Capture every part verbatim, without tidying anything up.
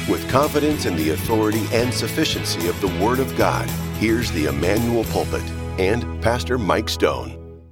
With confidence in the authority and sufficiency of the Word of God, here's the Emmanuel Pulpit and Pastor Mike Stone.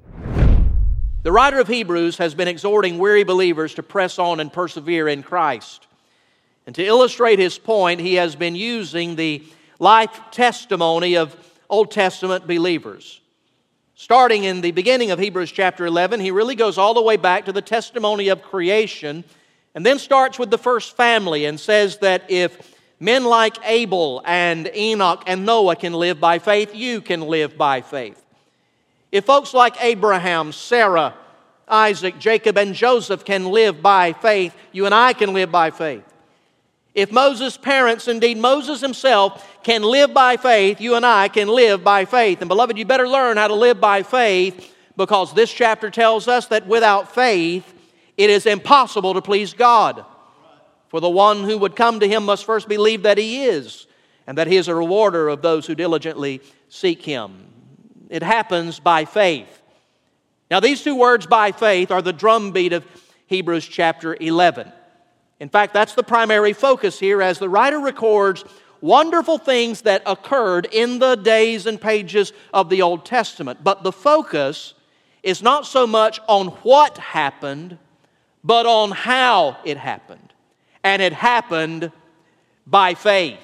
The writer of Hebrews has been exhorting weary believers to press on and persevere in Christ. And to illustrate his point, he has been using the life testimony of Old Testament believers. Starting in the beginning of Hebrews chapter eleven, he really goes all the way back to the testimony of creation, and then starts with the first family and says that if men like Abel and Enoch and Noah can live by faith, you can live by faith. If folks like Abraham, Sarah, Isaac, Jacob, and Joseph can live by faith, you and I can live by faith. If Moses' parents, indeed Moses himself, can live by faith, you and I can live by faith. And beloved, you better learn how to live by faith, because this chapter tells us that without faith, it is impossible to please God. For the one who would come to Him must first believe that He is, and that He is a rewarder of those who diligently seek Him. It happens by faith. Now, these two words, by faith, are the drumbeat of Hebrews chapter eleven. In fact, that's the primary focus here as the writer records wonderful things that occurred in the days and pages of the Old Testament. But the focus is not so much on what happened, but on how it happened. And it happened by faith.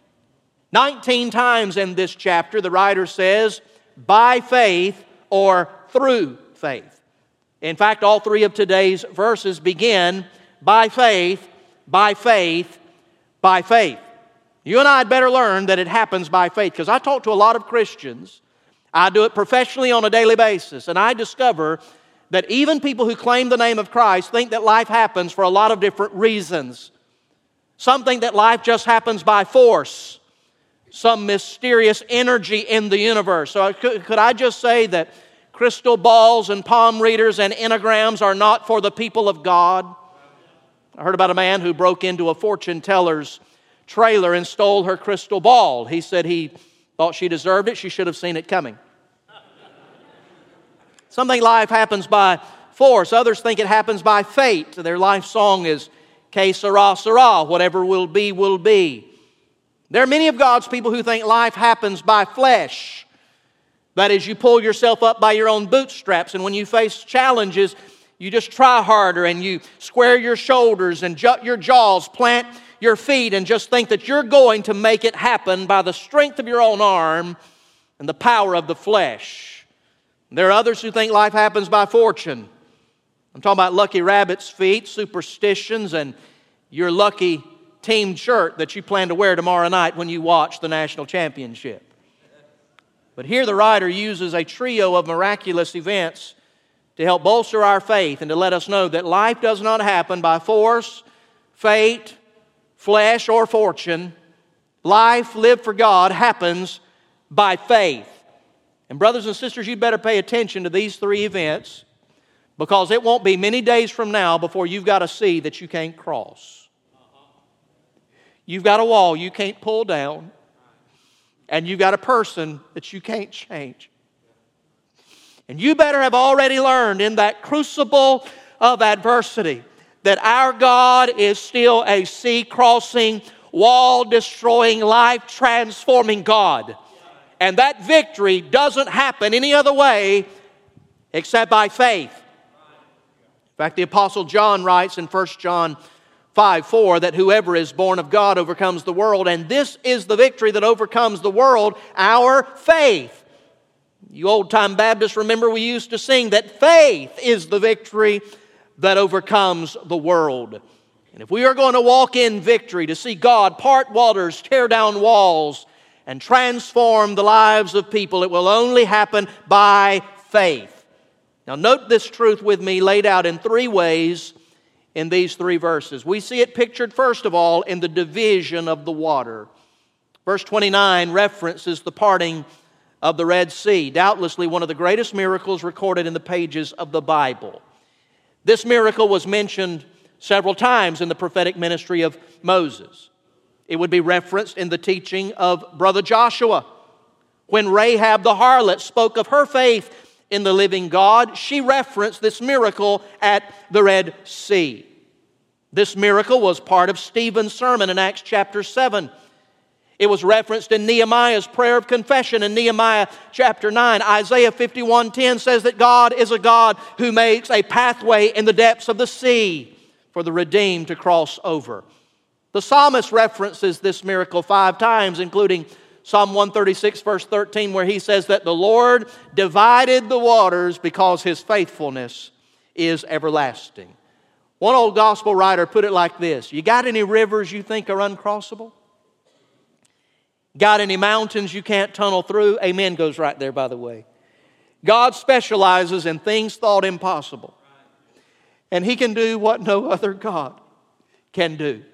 Nineteen times in this chapter, the writer says, by faith or through faith. In fact, all three of today's verses begin by faith, by faith, by faith. You and I had better learn that it happens by faith, because I talk to a lot of Christians. I do it professionally on a daily basis, and I discover that even people who claim the name of Christ think that life happens for a lot of different reasons. Some think that life just happens by force, some mysterious energy in the universe. So could, could I just say that crystal balls and palm readers and enneagrams are not for the people of God? I heard about a man who broke into a fortune teller's trailer and stole her crystal ball. He said he thought she deserved it. She should have seen it coming. Some think life happens by force. Others think it happens by fate. Their life song is Que sera, sera, whatever will be, will be. There are many of God's people who think life happens by flesh. That is, you pull yourself up by your own bootstraps, and when you face challenges, you just try harder and you square your shoulders and jut your jaws, plant your feet, and just think that you're going to make it happen by the strength of your own arm and the power of the flesh. There are others who think life happens by fortune. I'm talking about lucky rabbit's feet, superstitions, and your lucky team shirt that you plan to wear tomorrow night when you watch the national championship. But here the writer uses a trio of miraculous events to help bolster our faith and to let us know that life does not happen by force, fate, flesh, or fortune. Life lived for God happens by faith. And brothers and sisters, you better pay attention to these three events, because it won't be many days from now before you've got a sea that you can't cross. You've got a wall you can't pull down, and you've got a person that you can't change. And you better have already learned in that crucible of adversity that our God is still a sea-crossing, wall-destroying, life-transforming God. And that victory doesn't happen any other way except by faith. In fact, the Apostle John writes in First John five four that whoever is born of God overcomes the world, and this is the victory that overcomes the world, our faith. You old-time Baptists, remember we used to sing that faith is the victory that overcomes the world. And if we are going to walk in victory, to see God part waters, tear down walls, and transform the lives of people, it will only happen by faith. Now note this truth with me laid out in three ways in these three verses. We see it pictured first of all in the division of the water. Verse twenty-nine references the parting of the Red Sea, doubtlessly one of the greatest miracles recorded in the pages of the Bible. This miracle was mentioned several times in the prophetic ministry of Moses. It would be referenced in the teaching of Brother Joshua. When Rahab the harlot spoke of her faith in the living God, she referenced this miracle at the Red Sea. This miracle was part of Stephen's sermon in Acts chapter seven. It was referenced in Nehemiah's prayer of confession in Nehemiah chapter nine. Isaiah fifty-one ten says that God is a God who makes a pathway in the depths of the sea for the redeemed to cross over. The psalmist references this miracle five times, including Psalm one thirty-six verse thirteen, where he says that the Lord divided the waters because His faithfulness is everlasting. One old gospel writer put it like this: you got any rivers you think are uncrossable? Got any mountains you can't tunnel through? Amen goes right there, by the way. God specializes in things thought impossible. And He can do what no other God can do.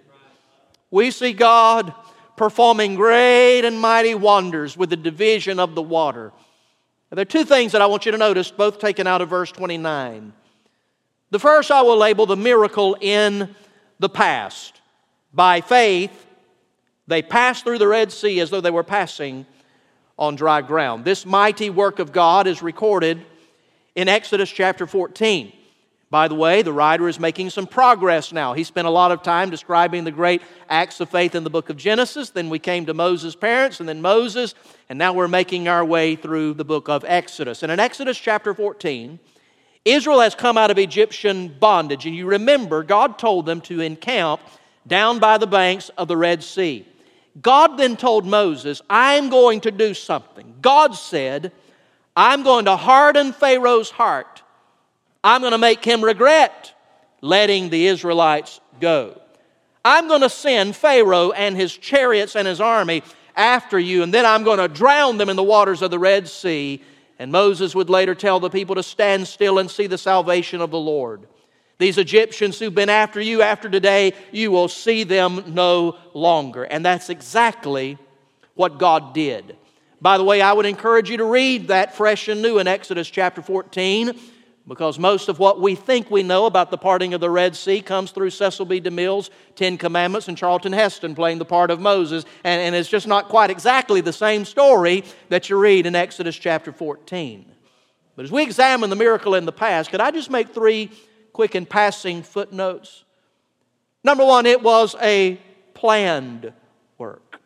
We see God performing great and mighty wonders with the division of the water. There are two things that I want you to notice, both taken out of verse twenty-nine. The first I will label the miracle in the past. By faith, they passed through the Red Sea as though they were passing on dry ground. This mighty work of God is recorded in Exodus chapter fourteen. By the way, the writer is making some progress now. He spent a lot of time describing the great acts of faith in the book of Genesis. Then we came to Moses' parents, and then Moses, and now we're making our way through the book of Exodus. And in Exodus chapter fourteen, Israel has come out of Egyptian bondage, and you remember God told them to encamp down by the banks of the Red Sea. God then told Moses, I'm going to do something. God said, I'm going to harden Pharaoh's heart. I'm going to make him regret letting the Israelites go. I'm going to send Pharaoh and his chariots and his army after you, and then I'm going to drown them in the waters of the Red Sea. And Moses would later tell the people to stand still and see the salvation of the Lord. These Egyptians who've been after you after today, you will see them no longer. And that's exactly what God did. By the way, I would encourage you to read that fresh and new in Exodus chapter fourteen, because most of what we think we know about the parting of the Red Sea comes through Cecil B. DeMille's Ten Commandments and Charlton Heston playing the part of Moses. And, and it's just not quite exactly the same story that you read in Exodus chapter fourteen. But as we examine the miracle in the past, could I just make three quick and passing footnotes? Number one, it was a planned work.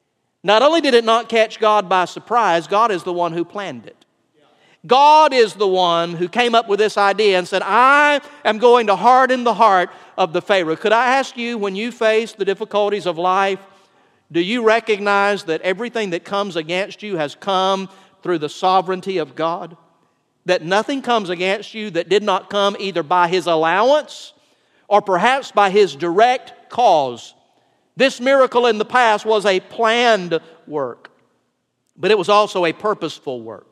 Not only did it not catch God by surprise, God is the one who planned it. God is the one who came up with this idea and said, I am going to harden the heart of the Pharaoh. Could I ask you, when you face the difficulties of life, do you recognize that everything that comes against you has come through the sovereignty of God? That nothing comes against you that did not come either by His allowance or perhaps by His direct cause. This miracle in the past was a planned work, but it was also a purposeful work.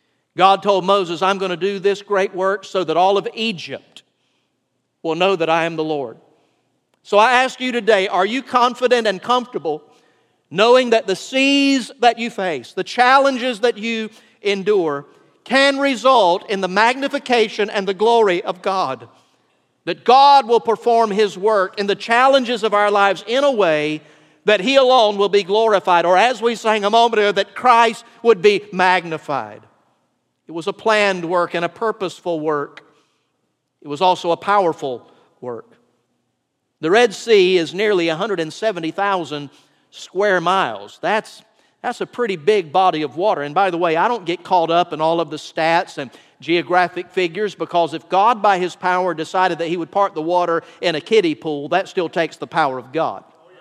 God told Moses, I'm going to do this great work so that all of Egypt will know that I am the Lord. So I ask you today, are you confident and comfortable knowing that the seas that you face, the challenges that you endure, can result in the magnification and the glory of God? That God will perform His work in the challenges of our lives in a way that He alone will be glorified, or as we sang a moment ago, that Christ would be magnified. It was a planned work and a purposeful work. It was also a powerful work. The Red Sea is nearly one hundred seventy thousand square miles. That's, that's a pretty big body of water. And by the way, I don't get caught up in all of the stats and geographic figures, because if God by His power decided that He would part the water in a kiddie pool, that still takes the power of God.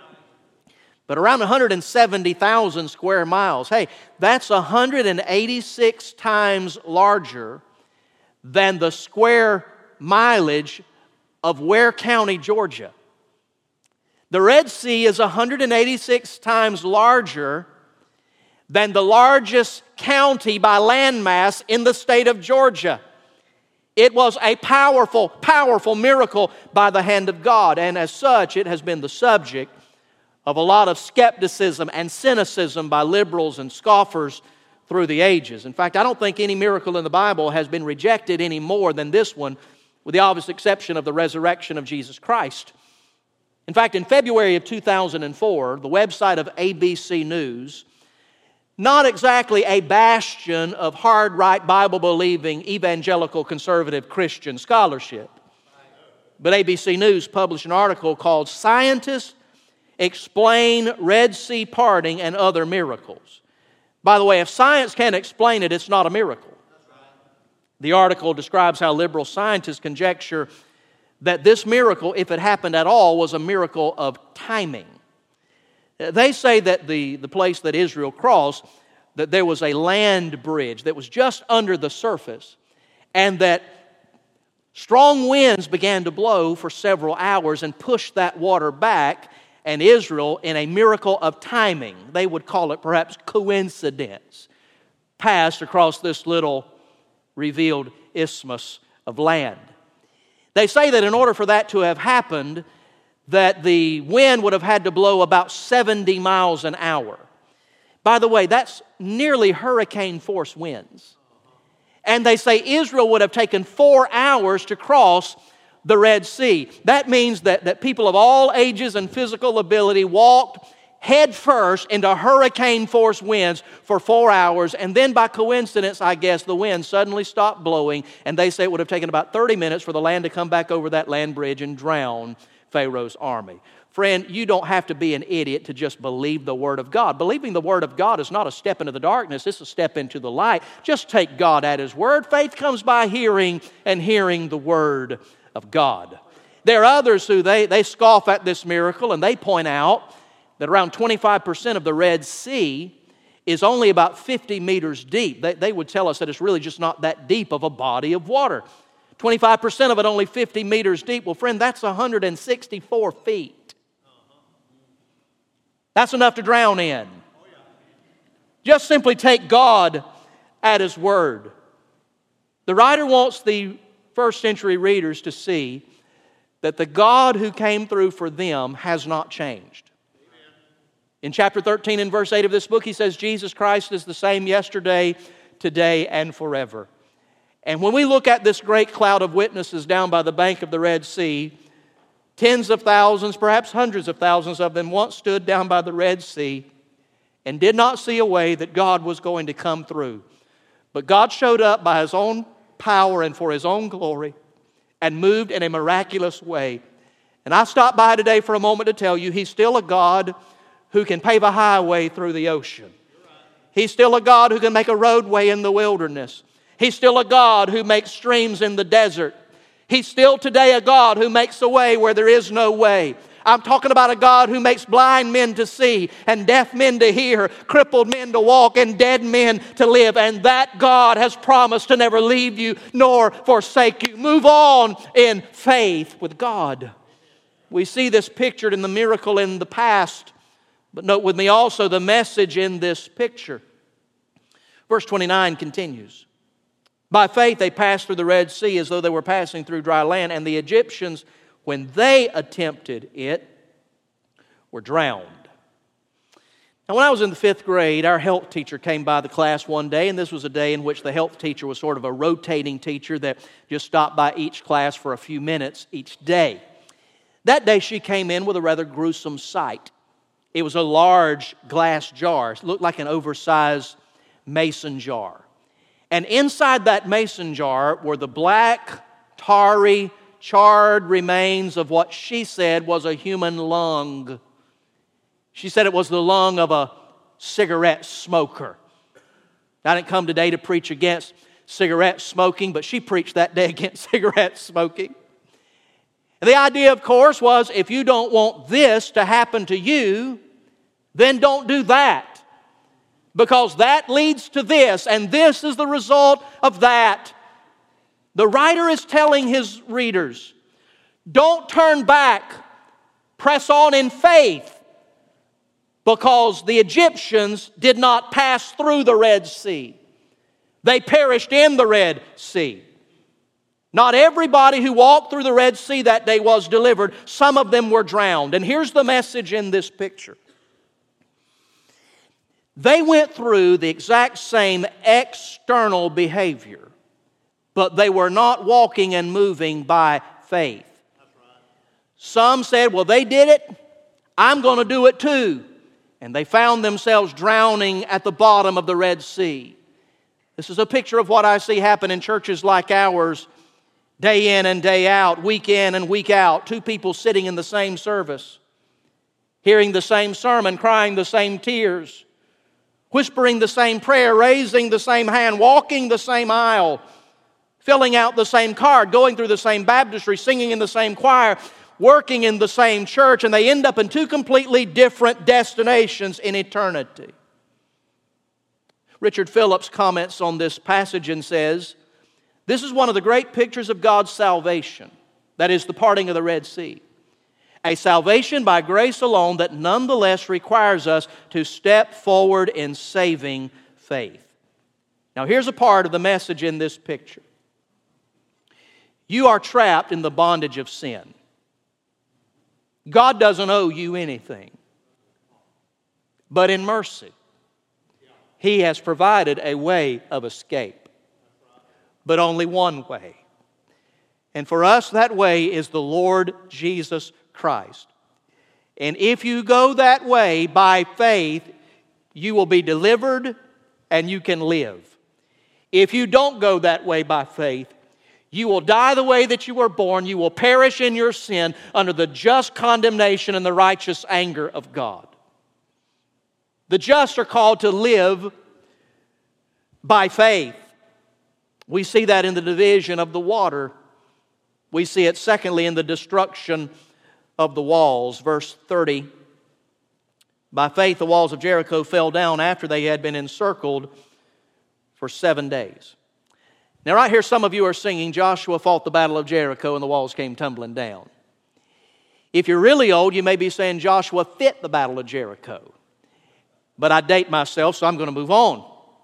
But around one hundred seventy thousand square miles, hey, that's one hundred eighty-six times larger than the square mileage of Ware County, Georgia. The Red Sea is one hundred eighty-six times larger than the largest county by landmass in the state of Georgia. It was a powerful, powerful miracle by the hand of God, and as such, it has been the subject of a lot of skepticism and cynicism by liberals and scoffers through the ages. In fact, I don't think any miracle in the Bible has been rejected any more than this one, with the obvious exception of the resurrection of Jesus Christ. In fact, in February of two thousand four, the website of A B C News, not exactly a bastion of hard right, Bible-believing, evangelical, conservative Christian scholarship, But A B C News published an article called "Scientists Explain Red Sea Parting and Other Miracles." By the way, if science can't explain it, it's not a miracle. The article describes how liberal scientists conjecture that this miracle, if it happened at all, was a miracle of timing. They say that the, the place that Israel crossed, that there was a land bridge that was just under the surface, and that strong winds began to blow for several hours and pushed that water back, and Israel, in a miracle of timing, they would call it perhaps coincidence, passed across this little revealed isthmus of land. They say that in order for that to have happened, that the wind would have had to blow about seventy miles an hour. By the way, that's nearly hurricane force winds. And they say Israel would have taken four hours to cross the Red Sea. That means that, that people of all ages and physical ability walked head first into hurricane force winds for four hours, and then by coincidence, I guess, the wind suddenly stopped blowing, and they say it would have taken about thirty minutes for the land to come back over that land bridge and drown Pharaoh's army. Friend, you don't have to be an idiot to just believe the Word of God. Believing the Word of God is not a step into the darkness, it's a step into the light. Just take God at His Word. Faith comes by hearing, and hearing the Word of God. There are others who they, they scoff at this miracle, and they point out that around twenty-five percent of the Red Sea is only about fifty meters deep. They, they would tell us that it's really just not that deep of a body of water. twenty-five percent of it only fifty meters deep. Well, friend, that's one hundred sixty-four feet. That's enough to drown in. Just simply take God at His Word. The writer wants the first century readers to see that the God who came through for them has not changed. In chapter thirteen and verse eight of this book, he says, Jesus Christ is the same yesterday, today, and forever. And when we look at this great cloud of witnesses down by the bank of the Red Sea, tens of thousands, perhaps hundreds of thousands of them once stood down by the Red Sea and did not see a way that God was going to come through. But God showed up by His own power and for His own glory and moved in a miraculous way. And I stopped by today for a moment to tell you He's still a God who can pave a highway through the ocean. He's still a God who can make a roadway in the wilderness. He's still a God who makes streams in the desert. He's still today a God who makes a way where there is no way. I'm talking about a God who makes blind men to see and deaf men to hear, crippled men to walk and dead men to live. And that God has promised to never leave you nor forsake you. Move on in faith with God. We see this pictured in the miracle in the past. But note with me also the message in this picture. Verse twenty-nine continues. By faith they passed through the Red Sea as though they were passing through dry land, and the Egyptians, when they attempted it, were drowned. Now, when I was in the fifth grade, our health teacher came by the class one day, and this was a day in which the health teacher was sort of a rotating teacher that just stopped by each class for a few minutes each day. That day she came in with a rather gruesome sight. It was a large glass jar. It looked like an oversized mason jar. And inside that mason jar were the black, tarry, charred remains of what she said was a human lung. She said it was the lung of a cigarette smoker. I didn't come today to preach against cigarette smoking, but she preached that day against cigarette smoking. And the idea, of course, was if you don't want this to happen to you, then don't do that. Because that leads to this, and this is the result of that. The writer is telling his readers, don't turn back, press on in faith, because the Egyptians did not pass through the Red Sea. They perished in the Red Sea. Not everybody who walked through the Red Sea that day was delivered. Some of them were drowned. And here's the message in this picture. They went through the exact same external behavior, but they were not walking and moving by faith. That's right. Some said, well, they did it, I'm going to do it too. And they found themselves drowning at the bottom of the Red Sea. This is a picture of what I see happen in churches like ours Day in and day out, week in and week out, two people sitting in the same service, hearing the same sermon, crying the same tears, whispering the same prayer, raising the same hand, walking the same aisle, filling out the same card, going through the same baptistry, singing in the same choir, working in the same church, and they end up in two completely different destinations in eternity. Richard Phillips comments on this passage and says, this is one of the great pictures of God's salvation, that is, the parting of the Red Sea. A salvation by grace alone that nonetheless requires us to step forward in saving faith. Now, here's a part of the message in this picture. You are trapped in the bondage of sin. God doesn't owe you anything. But in mercy, He has provided a way of escape. But only one way. And for us, that way is the Lord Jesus Christ. And if you go that way by faith, you will be delivered and you can live. If you don't go that way by faith, you will die the way that you were born. You will perish in your sin under the just condemnation and the righteous anger of God. The just are called to live by faith. We see that in the division of the water. We see it, secondly, in the destruction of the walls. Verse thirty, by faith the walls of Jericho fell down after they had been encircled for seven days. Now right here some of you are singing, Joshua fought the battle of Jericho and the walls came tumbling down. If you're really old, you may be saying Joshua fit the battle of Jericho. But I date myself, so I'm going to move on.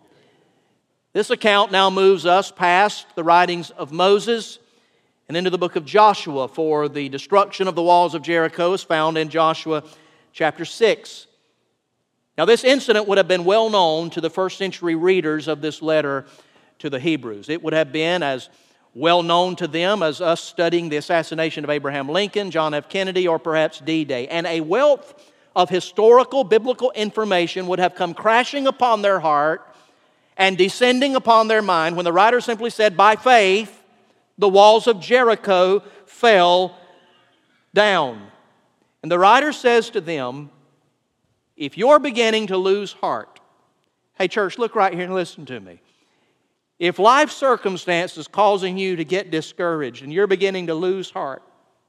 This account now moves us past the writings of Moses and into the book of Joshua, for the destruction of the walls of Jericho is found in Joshua chapter six. Now this incident would have been well known to the first century readers of this letter to the Hebrews. It would have been as well known to them as us studying the assassination of Abraham Lincoln, John F. Kennedy, or perhaps D-Day. And a wealth of historical, biblical information would have come crashing upon their heart and descending upon their mind when the writer simply said, by faith, the walls of Jericho fell down. And the writer says to them, if you're beginning to lose heart, hey church, look right here and listen to me. If life circumstances causing you to get discouraged and you're beginning to lose heart,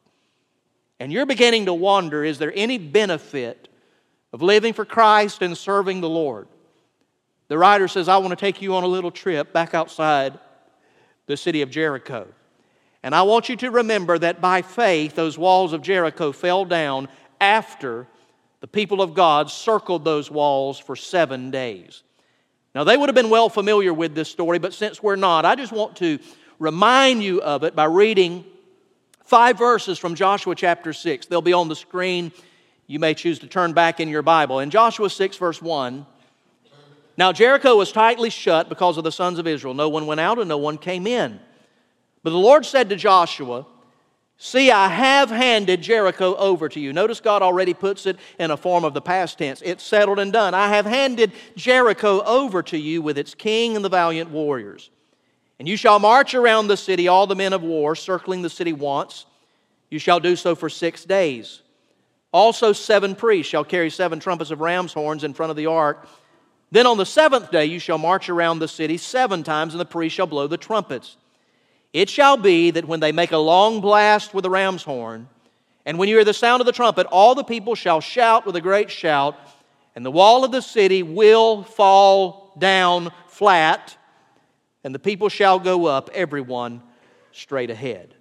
and you're beginning to wonder, is there any benefit of living for Christ and serving the Lord? The writer says, I want to take you on a little trip back outside the city of Jericho. And I want you to remember that by faith, those walls of Jericho fell down after the people of God circled those walls for seven days. Now, they would have been well familiar with this story, but since we're not, I just want to remind you of it by reading five verses from Joshua chapter six. They'll be on the screen. You may choose to turn back in your Bible. In Joshua six, verse one, now Jericho was tightly shut because of the sons of Israel. No one went out and no one came in. But the Lord said to Joshua, see, I have handed Jericho over to you. Notice God already puts it in a form of the past tense. It's settled and done. I have handed Jericho over to you with its king and the valiant warriors. And you shall march around the city, all the men of war, circling the city once. You shall do so for six days. Also seven priests shall carry seven trumpets of ram's horns in front of the ark. Then on the seventh day you shall march around the city seven times, and the priests shall blow the trumpets. It shall be that when they make a long blast with the ram's horn, and when you hear the sound of the trumpet, all the people shall shout with a great shout, and the wall of the city will fall down flat, and the people shall go up, everyone straight ahead.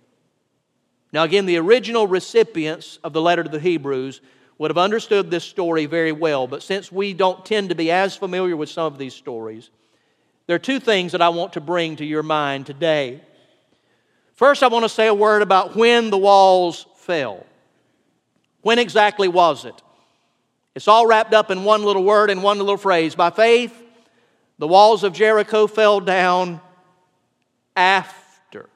Now again, the original recipients of the letter to the Hebrews would have understood this story very well, but since we don't tend to be as familiar with some of these stories, there are two things that I want to bring to your mind today. First, I want to say a word about when the walls fell. When exactly was it? It's all wrapped up in one little word and one little phrase. By faith, the walls of Jericho fell down after.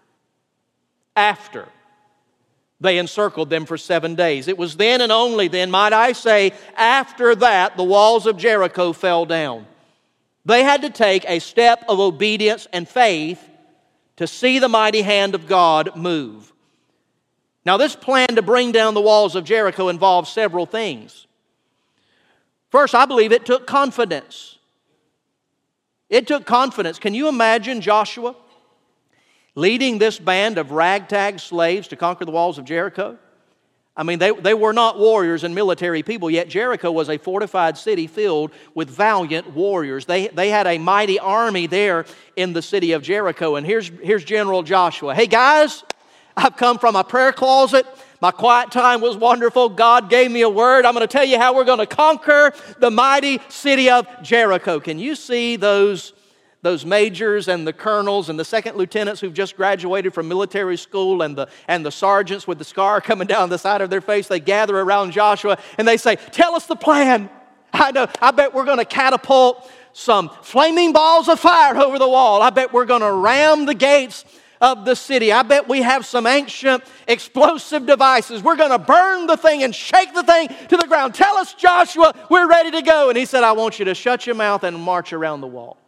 After they encircled them for seven days. It was then and only then, might I say, after that, the walls of Jericho fell down. They had to take a step of obedience and faith to see the mighty hand of God move. Now, this plan to bring down the walls of Jericho involved several things. First, I believe it took confidence. It took confidence. Can you imagine Joshua leading this band of ragtag slaves to conquer the walls of Jericho? I mean, they, they were not warriors and military people, yet Jericho was a fortified city filled with valiant warriors. They, they had a mighty army there in the city of Jericho. And here's, here's General Joshua. Hey guys, I've come from my prayer closet. My quiet time was wonderful. God gave me a word. I'm going to tell you how we're going to conquer the mighty city of Jericho. Can you see those Those majors and the colonels and the second lieutenants who've just graduated from military school and the, and the sergeants with the scar coming down the side of their face? They gather around Joshua and they say, tell us the plan. I know, I bet we're going to catapult some flaming balls of fire over the wall. I bet we're going to ram the gates of the city. I bet we have some ancient explosive devices. We're going to burn the thing and shake the thing to the ground. Tell us, Joshua, we're ready to go. And he said, I want you to shut your mouth and march around the wall.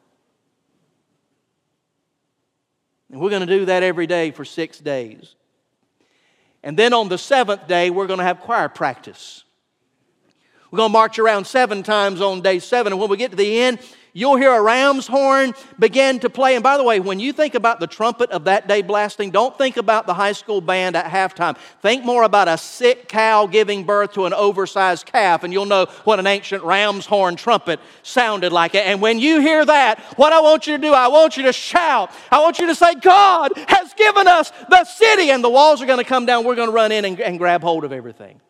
And we're going to do that every day for six days. And then on the seventh day, we're going to have choir practice. We're going to march around seven times on day seven. And when we get to the end, you'll hear a ram's horn begin to play. And by the way, when you think about the trumpet of that day blasting, don't think about the high school band at halftime. Think more about a sick cow giving birth to an oversized calf, and you'll know what an ancient ram's horn trumpet sounded like. And when you hear that, what I want you to do, I want you to shout. I want you to say, God has given us the city, and the walls are going to come down. We're going to run in and, and grab hold of everything.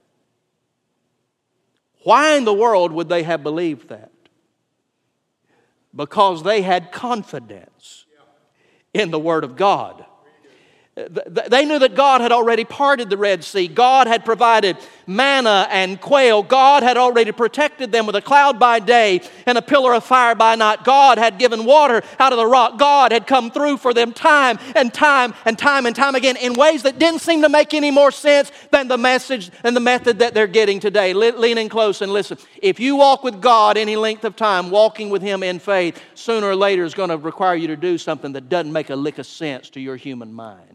Why in the world would they have believed that? Because they had confidence in the Word of God. They knew that God had already parted the Red Sea. God had provided manna and quail. God had already protected them with a cloud by day and a pillar of fire by night. God had given water out of the rock. God had come through for them time and time and time and time again in ways that didn't seem to make any more sense than the message and the method that they're getting today. Lean in close and listen. If you walk with God any length of time, walking with Him in faith, sooner or later is going to require you to do something that doesn't make a lick of sense to your human mind.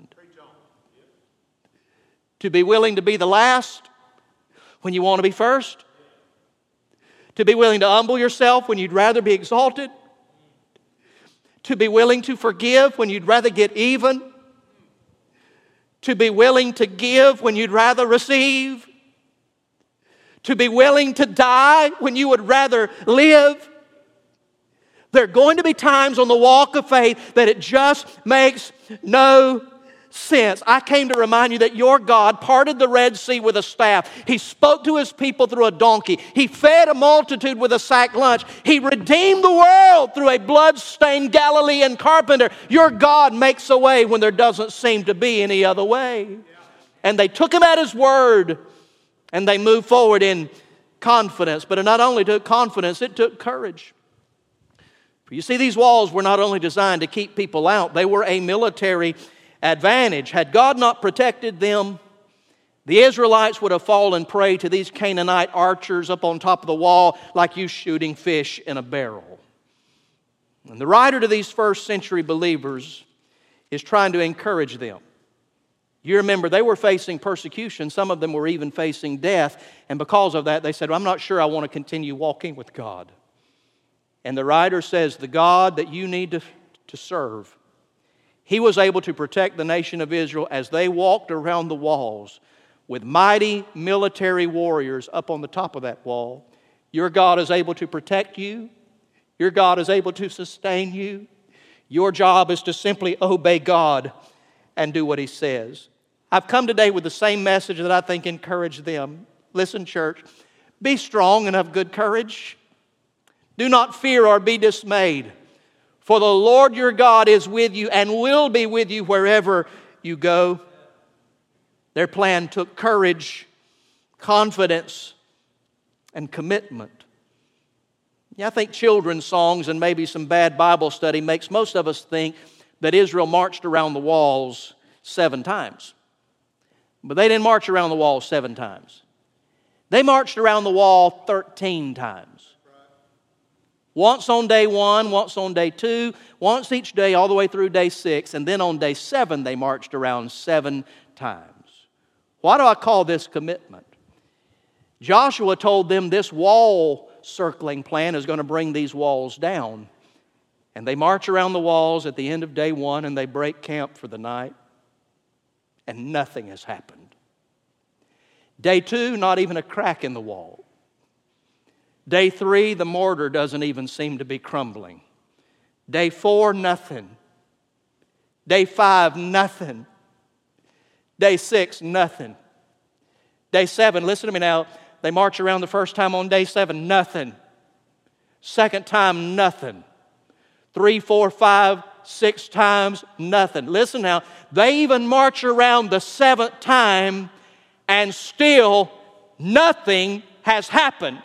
To be willing to be the last when you want to be first. To be willing to humble yourself when you'd rather be exalted. To be willing to forgive when you'd rather get even. To be willing to give when you'd rather receive. To be willing to die when you would rather live. There are going to be times on the walk of faith that it just makes no sense. I came to remind you that your God parted the Red Sea with a staff. He spoke to His people through a donkey. He fed a multitude with a sack lunch. He redeemed the world through a blood-stained Galilean carpenter. Your God makes a way when there doesn't seem to be any other way. And they took Him at His word, and they moved forward in confidence. But it not only took confidence, it took courage. For you see, these walls were not only designed to keep people out, they were a military advantage. Had God not protected them, the Israelites would have fallen prey to these Canaanite archers up on top of the wall like you shooting fish in a barrel. And the writer to these first century believers is trying to encourage them. You remember, they were facing persecution. Some of them were even facing death. And because of that, they said, well, I'm not sure I want to continue walking with God. And the writer says, the God that you need to, to serve, He was able to protect the nation of Israel as they walked around the walls with mighty military warriors up on the top of that wall. Your God is able to protect you. Your God is able to sustain you. Your job is to simply obey God and do what He says. I've come today with the same message that I think encouraged them. Listen, church, be strong and of good courage. Do not fear or be dismayed. For the Lord your God is with you and will be with you wherever you go. Their plan took courage, confidence, and commitment. Yeah, I think children's songs and maybe some bad Bible study makes most of us think that Israel marched around the walls seven times. But they didn't march around the wall seven times. They marched around the wall thirteen times. Once on day one, once on day two, once each day all the way through day six, and then on day seven they marched around seven times. Why do I call this commitment? Joshua told them this wall circling plan is going to bring these walls down. And they march around the walls at the end of day one and they break camp for the night. And nothing has happened. Day two, not even a crack in the wall. Day three, the mortar doesn't even seem to be crumbling. Day four, nothing. Day five, nothing. Day six, nothing. Day seven, listen to me now, they march around the first time on day seven, nothing. Second time, nothing. Three, four, five, six times, nothing. Listen now, they even march around the seventh time and still nothing has happened.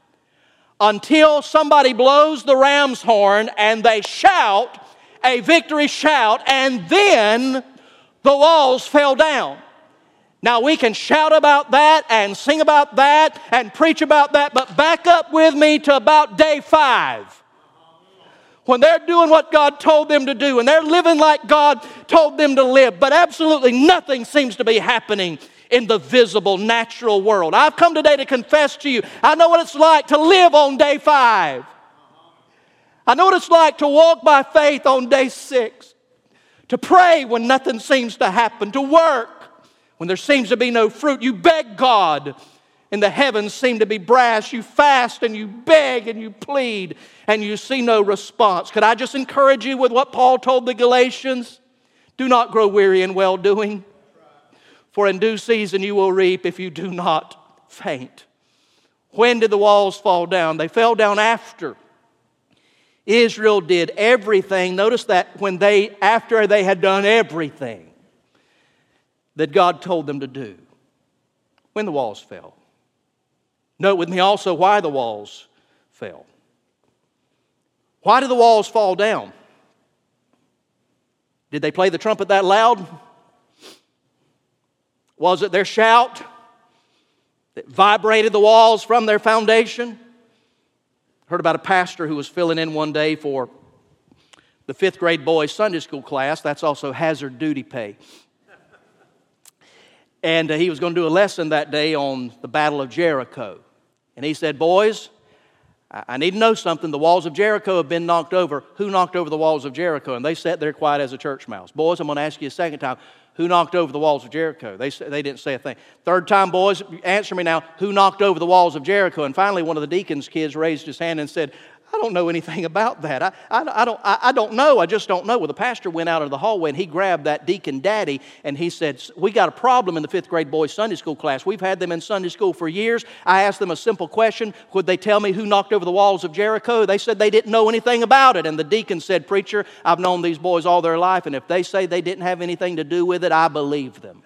Until somebody blows the ram's horn and they shout a victory shout, and then the walls fell down. Now we can shout about that and sing about that and preach about that, but back up with me to about day five. When they're doing what God told them to do and they're living like God told them to live, but absolutely nothing seems to be happening in the visible, natural world. I've come today to confess to you, I know what it's like to live on day five. I know what it's like to walk by faith on day six, to pray when nothing seems to happen, to work when there seems to be no fruit. You beg God and the heavens seem to be brass. You fast and you beg and you plead and you see no response. Could I just encourage you with what Paul told the Galatians? Do not grow weary in well-doing, for in due season you will reap if you do not faint. When did the walls fall down? They fell down after Israel did everything. Notice that when they, after they had done everything that God told them to do, when the walls fell. Note with me also why the walls fell. Why did the walls fall down? Did they play the trumpet that loud? Was it their shout that vibrated the walls from their foundation? Heard about a pastor who was filling in one day for the fifth grade boys' Sunday school class. That's also hazard duty pay. And uh, he was going to do a lesson that day on the Battle of Jericho. And he said, boys, I, I need to know something. The walls of Jericho have been knocked over. Who knocked over the walls of Jericho? And they sat there quiet as a church mouse. Boys, I'm going to ask you a second time. Who knocked over the walls of Jericho? They, they didn't say a thing. Third time, boys, answer me now. Who knocked over the walls of Jericho? And finally, one of the deacon's kids raised his hand and said, I don't know anything about that. I, I, I, don't, I, I don't know. I just don't know. Well, the pastor went out of the hallway and he grabbed that deacon daddy and he said, we got a problem in the fifth grade boys' Sunday school class. We've had them in Sunday school for years. I asked them a simple question. Would they tell me who knocked over the walls of Jericho? They said they didn't know anything about it. And the deacon said, preacher, I've known these boys all their life, and if they say they didn't have anything to do with it, I believe them.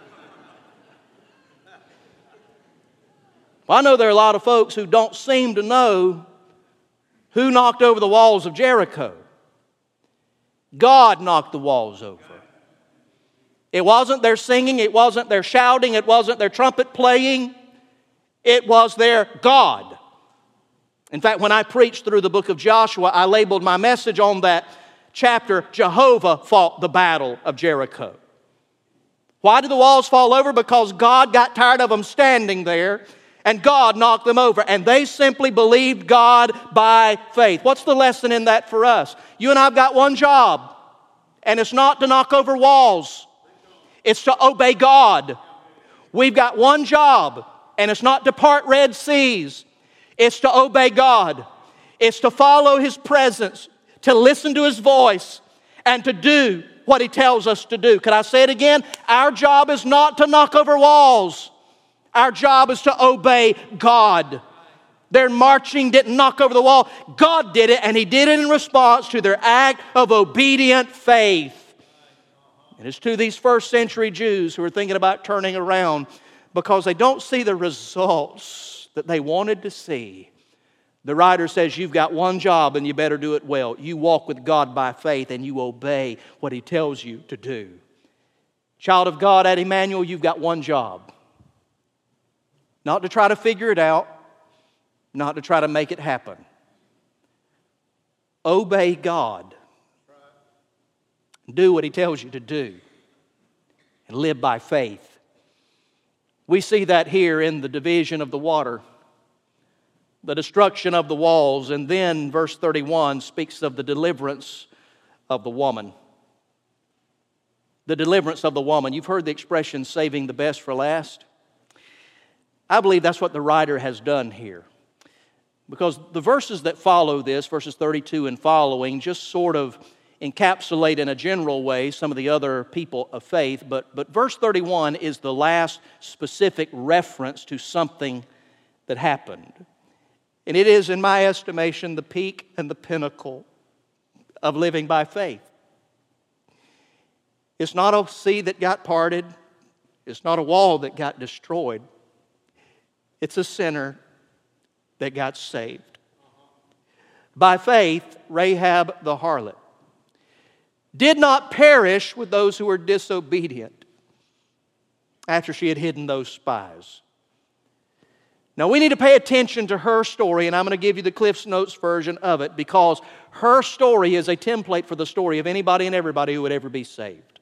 Well, I know there are a lot of folks who don't seem to know who knocked over the walls of Jericho. God knocked the walls over. It wasn't their singing, it wasn't their shouting, it wasn't their trumpet playing. It was their God. In fact, when I preached through the book of Joshua, I labeled my message on that chapter, Jehovah fought the battle of Jericho. Why did the walls fall over? Because God got tired of them standing there, and God knocked them over. And they simply believed God by faith. What's the lesson in that for us? You and I have got one job. And it's not to knock over walls. It's to obey God. We've got one job. And it's not to part Red Seas. It's to obey God. It's to follow His presence. To listen to His voice. And to do what He tells us to do. Could I say it again? Our job is not to knock over walls. Our job is to obey God. Their marching didn't knock over the wall. God did it, and He did it in response to their act of obedient faith. And it's to these first century Jews who are thinking about turning around because they don't see the results that they wanted to see. The writer says you've got one job and you better do it well. You walk with God by faith and you obey what He tells you to do. Child of God at Emmanuel, you've got one job. Not to try to figure it out, not to try to make it happen, obey God. Do what He tells you to do. And live by faith. We see that here in the division of the water, the destruction of the walls, and then verse thirty-one speaks of the deliverance of the woman. The deliverance of the woman. You've heard the expression, saving the best for last. I believe that's what the writer has done here. Because the verses that follow this, verses thirty-two and following, just sort of encapsulate in a general way some of the other people of faith. But, but verse thirty-one is the last specific reference to something that happened. And it is, in my estimation, the peak and the pinnacle of living by faith. It's not a sea that got parted. It's not a wall that got destroyed. It's a sinner that got saved. By faith, Rahab the harlot did not perish with those who were disobedient after she had hidden those spies. Now we need to pay attention to her story, and I'm going to give you the Cliff's Notes version of it, because her story is a template for the story of anybody and everybody who would ever be saved.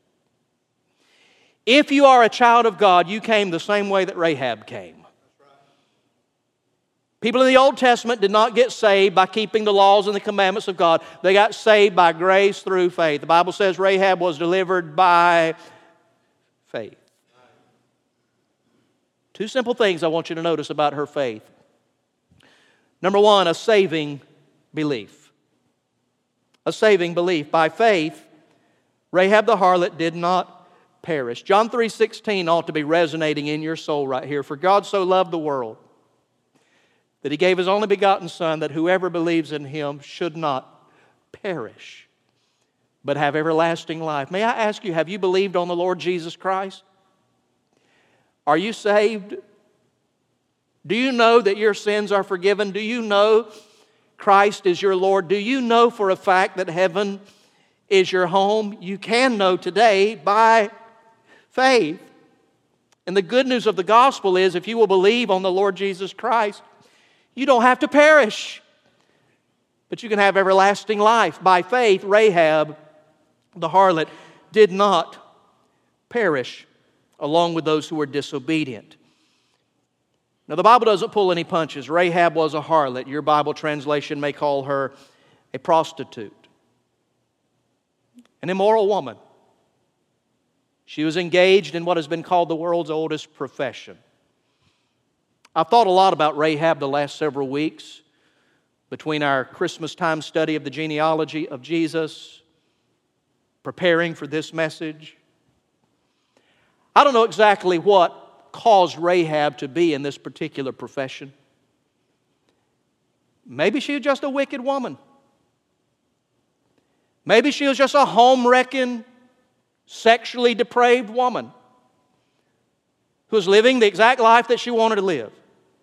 If you are a child of God, you came the same way that Rahab came. People in the Old Testament did not get saved by keeping the laws and the commandments of God. They got saved by grace through faith. The Bible says Rahab was delivered by faith. Two simple things I want you to notice about her faith. Number one, a saving belief. A saving belief. By faith, Rahab the harlot did not perish. John three sixteen ought to be resonating in your soul right here. For God so loved the world that He gave His only begotten Son, that whoever believes in Him should not perish, but have everlasting life. May I ask you, have you believed on the Lord Jesus Christ? Are you saved? Do you know that your sins are forgiven? Do you know Christ is your Lord? Do you know for a fact that heaven is your home? You can know today by faith. And the good news of the gospel is, if you will believe on the Lord Jesus Christ, you don't have to perish, but you can have everlasting life. By faith, Rahab, the harlot, did not perish along with those who were disobedient. Now, the Bible doesn't pull any punches. Rahab was a harlot. Your Bible translation may call her a prostitute, an immoral woman. She was engaged in what has been called the world's oldest profession. I've thought a lot about Rahab the last several weeks, between our Christmas time study of the genealogy of Jesus, preparing for this message. I don't know exactly what caused Rahab to be in this particular profession. Maybe she was just a wicked woman. Maybe she was just a home-wrecking, sexually depraved woman who was living the exact life that she wanted to live.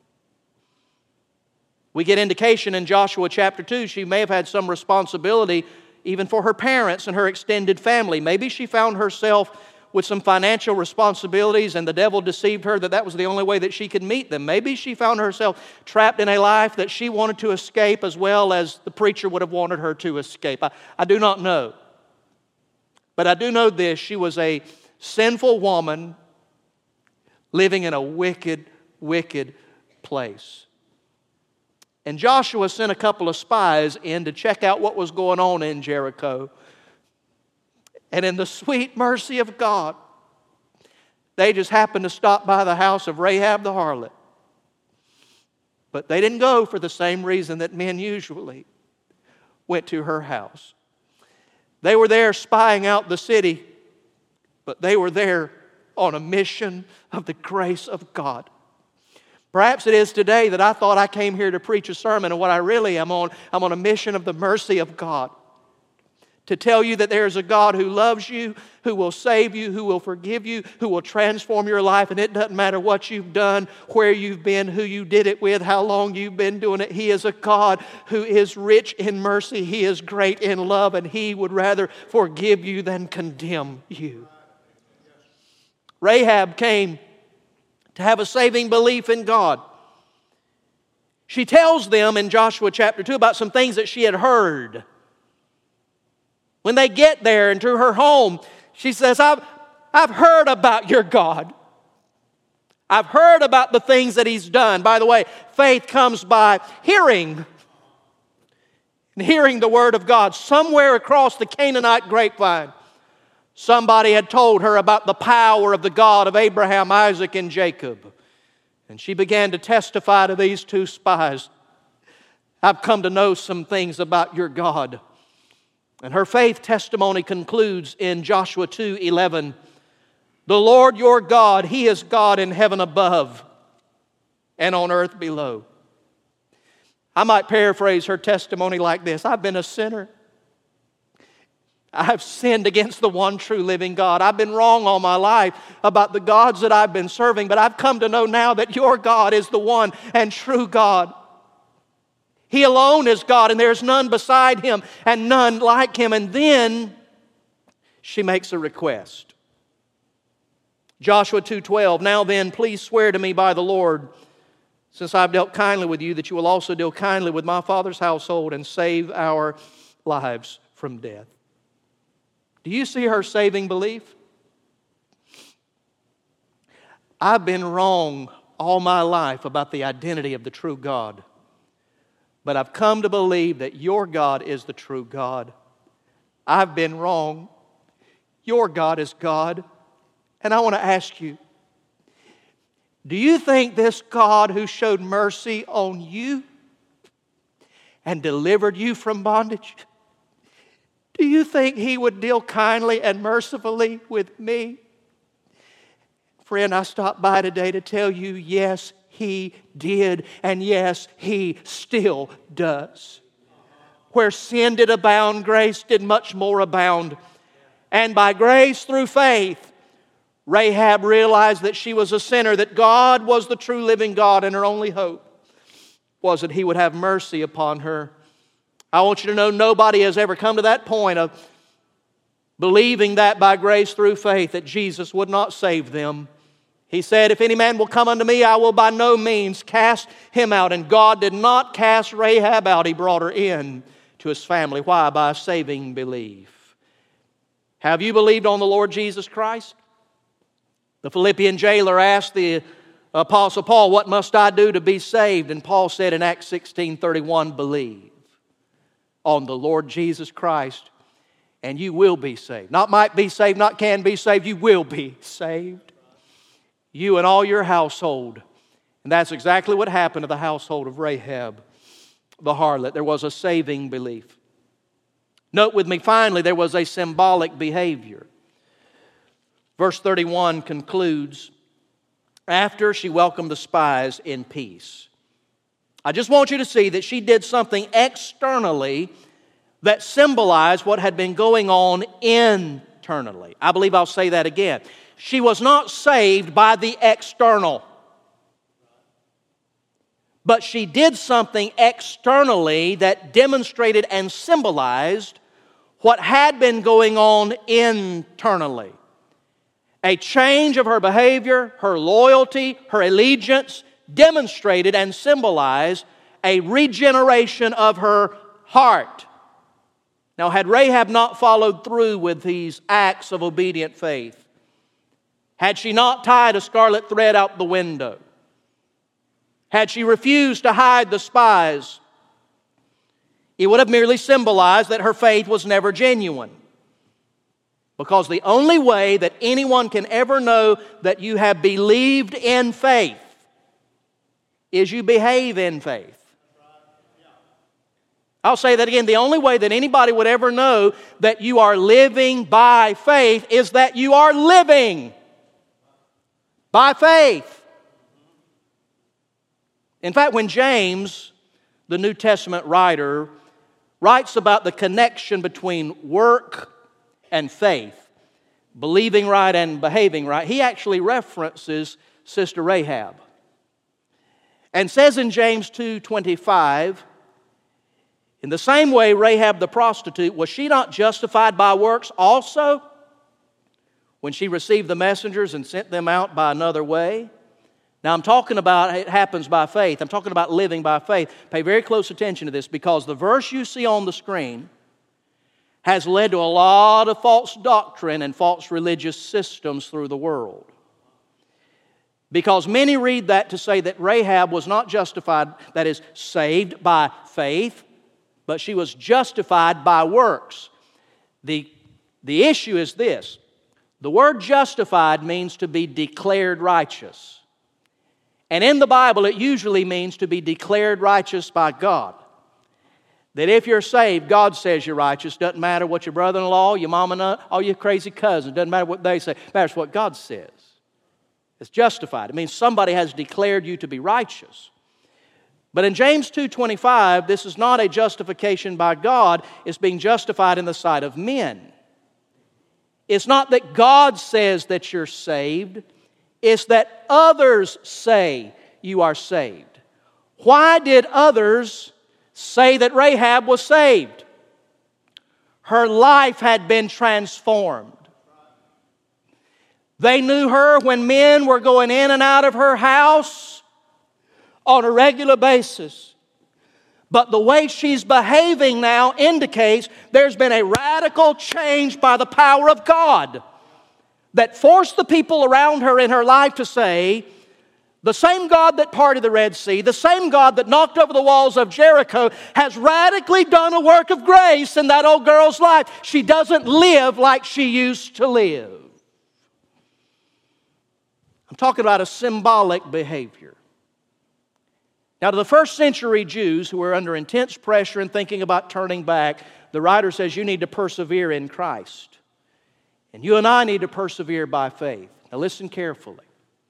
We get indication in Joshua chapter two, she may have had some responsibility even for her parents and her extended family. Maybe she found herself with some financial responsibilities, and the devil deceived her that that was the only way that she could meet them. Maybe she found herself trapped in a life that she wanted to escape, as well as the preacher would have wanted her to escape. I, I do not know. But I do know this: she was a sinful woman living in a wicked, wicked place. And Joshua sent a couple of spies in to check out what was going on in Jericho. And in the sweet mercy of God, they just happened to stop by the house of Rahab the harlot. But they didn't go for the same reason that men usually went to her house. They were there spying out the city, but they were there on a mission of the grace of God. Perhaps it is today that I thought I came here to preach a sermon, and what I really am on, I'm on a mission of the mercy of God. To tell you that there is a God who loves you, who will save you, who will forgive you, who will transform your life. And it doesn't matter what you've done, where you've been, who you did it with, how long you've been doing it. He is a God who is rich in mercy. He is great in love, and He would rather forgive you than condemn you. Rahab came to have a saving belief in God. She tells them in Joshua chapter two about some things that she had heard When they get there into her home, she says, I've, I've heard about your God. I've heard about the things that He's done. By the way, faith comes by hearing. And hearing the Word of God. Somewhere across the Canaanite grapevine, somebody had told her about the power of the God of Abraham, Isaac, and Jacob. And she began to testify to these two spies. I've come to know some things about your God. And her faith testimony concludes in Joshua two eleven. The Lord your God, He is God in heaven above and on earth below. I might paraphrase her testimony like this. I've been a sinner. I've sinned against the one true living God. I've been wrong all my life about the gods that I've been serving, but I've come to know now that your God is the one and true God. He alone is God, and there's none beside Him and none like Him. And then she makes a request. Joshua two twelve, now then, please swear to me by the Lord, since I've dealt kindly with you, that you will also deal kindly with my father's household and save our lives from death. Do you see her saving belief? I've been wrong all my life about the identity of the true God. But I've come to believe that your God is the true God. I've been wrong. Your God is God. And I want to ask you, do you think this God who showed mercy on you and delivered you from bondage, do you think He would deal kindly and mercifully with me? Friend, I stopped by today to tell you, yes, He did, and yes, He still does. Where sin did abound, grace did much more abound. And by grace through faith, Rahab realized that she was a sinner, that God was the true living God, and her only hope was that He would have mercy upon her. I want you to know nobody has ever come to that point of believing that by grace through faith that Jesus would not save them. He said, if any man will come unto me, I will by no means cast him out. And God did not cast Rahab out. He brought her in to His family. Why? By saving belief. Have you believed on the Lord Jesus Christ? The Philippian jailer asked the Apostle Paul, what must I do to be saved? And Paul said in Acts sixteen thirty-one, believe on the Lord Jesus Christ and you will be saved. Not might be saved, not can be saved, you will be saved. You and all your household. And that's exactly what happened to the household of Rahab, the harlot. There was a saving belief. Note with me, finally, there was a symbolic behavior. Verse thirty-one concludes, after she welcomed the spies in peace. I just want you to see that she did something externally that symbolized what had been going on internally. I believe I'll say that again. She was not saved by the external. But she did something externally that demonstrated and symbolized what had been going on internally. A change of her behavior, her loyalty, her allegiance demonstrated and symbolized a regeneration of her heart. Now, had Rahab not followed through with these acts of obedient faith, had she not tied a scarlet thread out the window, had she refused to hide the spies, it would have merely symbolized that her faith was never genuine. Because the only way that anyone can ever know that you have believed in faith is you behave in faith. I'll say that again. The only way that anybody would ever know that you are living by faith is that you are living by faith. In fact, when James, the New Testament writer, writes about the connection between work and faith, believing right and behaving right, he actually references Sister Rahab. And says in James two twenty-five, in the same way Rahab the prostitute, was she not justified by works also when she received the messengers and sent them out by another way? Now I'm talking about it happens by faith. I'm talking about living by faith. Pay very close attention to this because the verse you see on the screen has led to a lot of false doctrine and false religious systems through the world. Because many read that to say that Rahab was not justified, that is, saved by faith, but she was justified by works. The, the issue is this. The word justified means to be declared righteous. And in the Bible, it usually means to be declared righteous by God. That if you're saved, God says you're righteous. Doesn't matter what your brother-in-law, your mama, all your crazy cousins, doesn't matter what they say. It matters what God says. It's justified. It means somebody has declared you to be righteous. But in James two twenty-five, this is not a justification by God. It's being justified in the sight of men. It's not that God says that you're saved. It's that others say you are saved. Why did others say that Rahab was saved? Her life had been transformed. They knew her when men were going in and out of her house on a regular basis. But the way she's behaving now indicates there's been a radical change by the power of God that forced the people around her in her life to say, the same God that parted the Red Sea, the same God that knocked over the walls of Jericho has radically done a work of grace in that old girl's life. She doesn't live like she used to live. I'm talking about a symbolic behavior. Now, to the first century Jews who were under intense pressure and thinking about turning back, the writer says you need to persevere in Christ. And you and I need to persevere by faith. Now, listen carefully.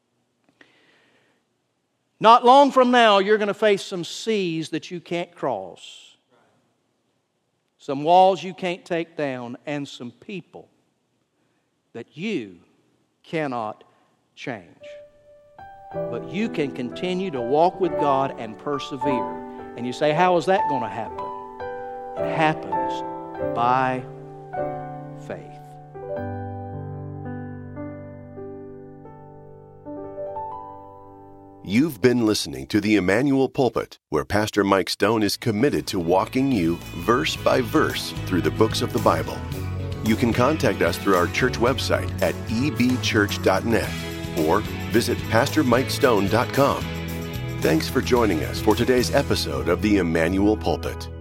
Not long from now, you're going to face some seas that you can't cross, some walls you can't take down, and some people that you cannot change. But you can continue to walk with God and persevere. And you say, how is that going to happen? It happens by faith. You've been listening to the Emmanuel Pulpit, where Pastor Mike Stone is committed to walking you verse by verse through the books of the Bible. You can contact us through our church website at e b church dot net or visit pastor mike stone dot com. Thanks for joining us for today's episode of the Emmanuel Pulpit.